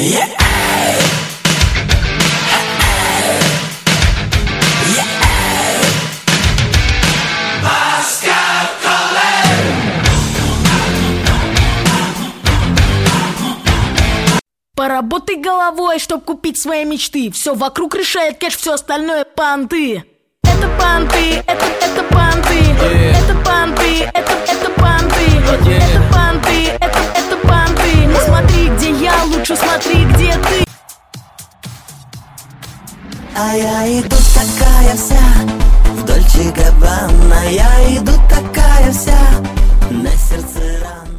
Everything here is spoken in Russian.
Поработай головой, чтоб купить свои мечты. Все вокруг решает кэш, все остальное понты. Это понты, это понты, это понты, это понты, это понты, это понты. Не смотри, где я, лучше смотри, где ты. А я иду такая вся в Дольче Габбана, я иду такая вся, на сердце рана.